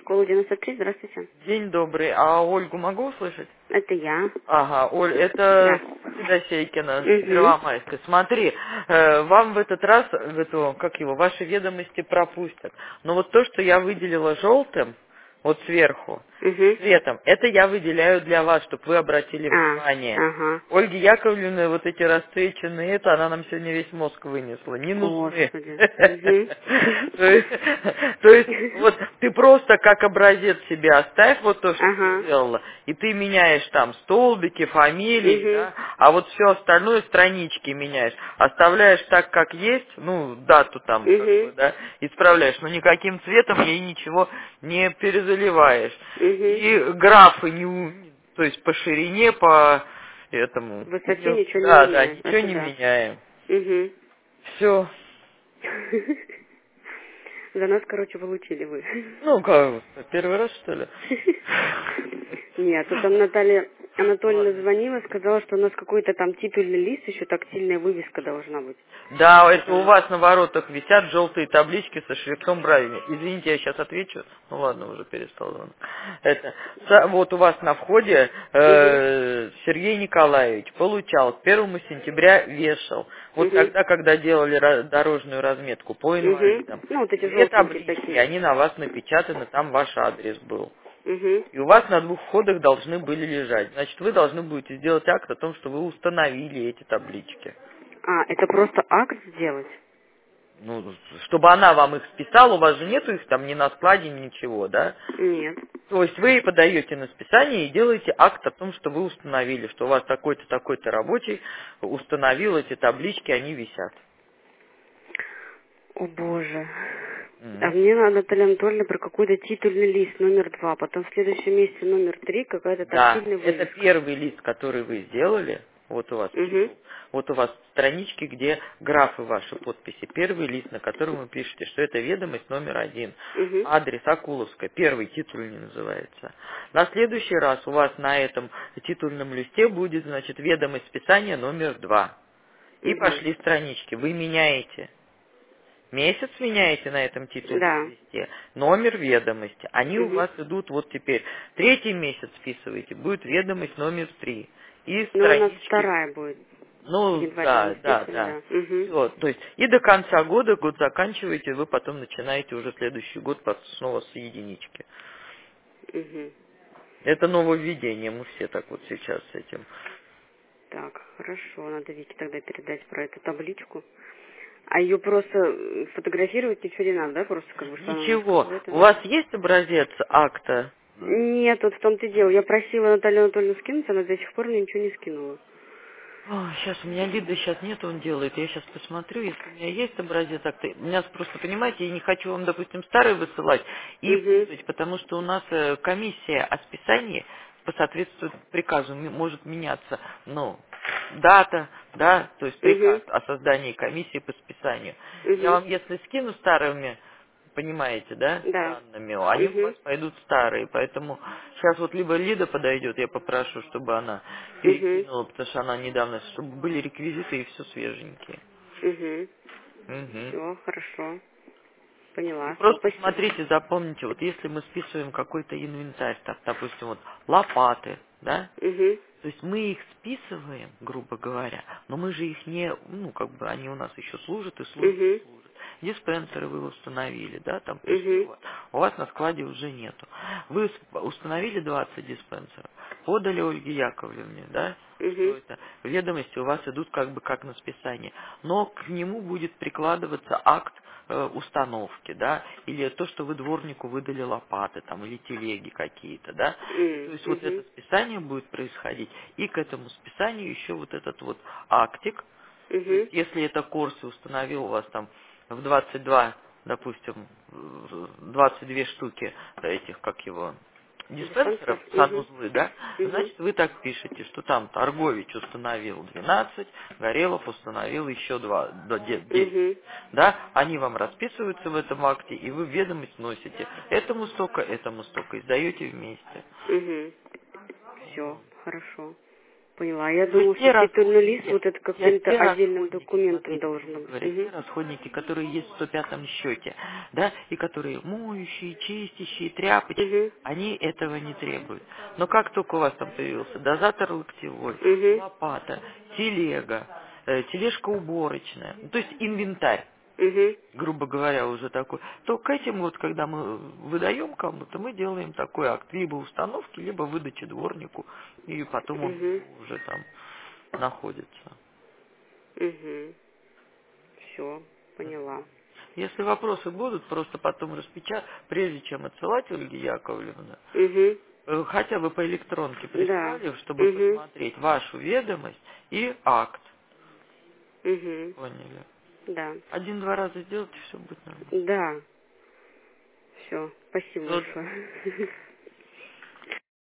Школа 93, здравствуйте. День добрый. А Ольгу могу услышать? Это я. Ага, Оль, Да. это Федосейкина, Угу. Первомайская. Смотри, вам в этот раз, ваши ведомости пропустят. Но вот то, что я выделила желтым, вот сверху, Угу. цветом, это я выделяю для вас, чтобы вы обратили внимание. Ага. Ольге Яковлевне вот эти расцвеченные, она нам сегодня весь мозг вынесла. Не нужны. Господи. Угу. То есть, вот ты просто как образец себе оставь вот то, что ты Ага. сделала, и ты меняешь там столбики, фамилии, Угу. да, а вот все остальное странички меняешь. Оставляешь так, как есть, дату там, Угу. да, исправляешь, но никаким цветом ей ничего не перезаливаешь. Угу. И графы то есть по ширине, по этому. В высоте ничего не Да, меняю. ничего Это не да. меняем. Угу. Все. За нас, короче, получили вы. Как, первый раз, что ли? Нет, тут там Наталья Анатольевна Ладно. звонила, сказала, что у нас какой-то там титульный лист, еще тактильная вывеска должна быть. Да, это у Сказали. вас на воротах висят желтые таблички со шрифтом Брайля. Извините, я сейчас отвечу. Ну ладно, уже перестал звонок. Вот у вас на входе Угу. Сергей Николаевич получал, к 1 сентября вешал. Вот Угу. тогда, когда делали дорожную разметку по Угу. инвалидам. Ну, вот эти Две желтенькие таблички, такие. они на вас напечатаны, там ваш адрес был. Угу. И у вас на 2 входах должны были лежать. Значит, вы должны будете сделать акт о том, что вы установили эти таблички. А, это просто акт сделать? Чтобы она вам их списала, у вас же нету их там ни на складе, ничего, да? Нет. То есть вы подаете на списание и делаете акт о том, что вы установили, что у вас такой-то, такой-то рабочий установил эти таблички, они висят. О боже. А Мгм. мне надо, Наталья Анатольевна, про какой-то титульный лист номер 2, потом в следующем месяце номер 3, какая-то Да, тактильная это вывеска. первый лист, который вы сделали. Вот у вас Угу. титул. Вот у вас странички, где графы ваши подписи. Первый лист, на котором вы пишете, что это ведомость №1. Угу. Адрес Акуловская. Первый титульный называется. На следующий раз у вас на этом титульном листе будет, значит, ведомость списания №2. И Угу. пошли странички. Вы меняете. Месяц меняете на этом титульном Да. листе, номер ведомости. Они у Угу. вас идут вот теперь. Третий месяц вписываете, будет ведомость №3. И Но у нас странички, вторая будет. В январе да, они да, вписывали, да. да. Угу. Все, то есть и до конца года, год заканчиваете, вы потом начинаете уже следующий год снова с единички. Угу. Это нововведение, мы все так вот сейчас с этим. Так, хорошо, надо Вике тогда передать про эту табличку. А ее просто фотографировать ничего не надо, да? Просто как бы, что она у нас как Ничего, бы это... у вас есть образец акта? Нет, вот в том-то и дело. Я просила Наталью Анатольевну скинуть, она до сих пор мне ничего не скинула. Сейчас у меня Лиды сейчас нет, он делает. Я сейчас посмотрю, если у меня есть образец акта. У меня просто, понимаете, я не хочу вам, допустим, старый высылать и Угу. путать, потому что у нас комиссия о списании по соответствию приказу может меняться. Дата, да, то есть приказ Угу. о создании комиссии по списанию. Я Угу. вам, если скину старыми, понимаете, да, Да. данными, они у Угу. вас пойдут старые, поэтому сейчас вот либо Лида подойдет, я попрошу, чтобы она Угу. перекинула, потому что она недавно, чтобы были реквизиты и все свеженькие. Угу. Мгм. Все, хорошо. И Поняла. просто Спасибо. смотрите, запомните, вот если мы списываем какой-то инвентарь, так, допустим, вот лопаты, да, Угу. то есть мы их списываем, грубо говоря, но мы же их не, они у нас еще служат и служат и Угу. служат. Диспенсеры вы установили, да, там пришли, Угу. вот, у вас на складе уже нету. Вы установили 20 диспенсеров, подали Ольге Яковлевне, да, что Угу. это, ведомости у вас идут как бы как на списание, но к нему будет прикладываться акт установки, да, или то, что вы дворнику выдали лопаты, там, или телеги какие-то, да, и то есть вот это Угу. списание будет происходить, и к этому списанию еще вот этот вот актик, то есть Угу. если это Корси установил у вас там в 22, допустим, 22 штуки этих, как его, диспенсеров, Диспансер. Угу. санузлы, да, Угу. значит, вы так пишете, что там Торгович установил 12, Горелов установил еще 10. Угу. Да, они вам расписываются в этом акте, и вы ведомость носите. Этому столько, и сдаете вместе. Угу. Все, хорошо. Поняла. Я думала, Те что титульный лист расходники, вот это каким-то те отдельным расходники, документом смотрите, должен быть. говорят, те расходники, которые есть в 105-м счете, да, и которые моющие, чистящие, тряпочки, Угу. они этого не требуют. Но как только у вас там появился дозатор локтевой, Угу. лопата, телега, тележка уборочная, ну, то есть инвентарь, Угу. грубо говоря, уже такой, то к этим вот, когда мы выдаем кому-то, мы делаем такой акт либо установки, либо выдачи дворнику, и потом он Угу. уже там находится. Угу. Все, поняла. Если вопросы будут, просто потом распечатать, прежде чем отсылать Ольге Яковлевне, Угу. хотя бы по электронке Да. прислали, чтобы Угу. посмотреть вашу ведомость и акт. Угу. Поняли? Да. Один-два раза сделайте, все будет нормально. Да. Все. Спасибо Вот большое.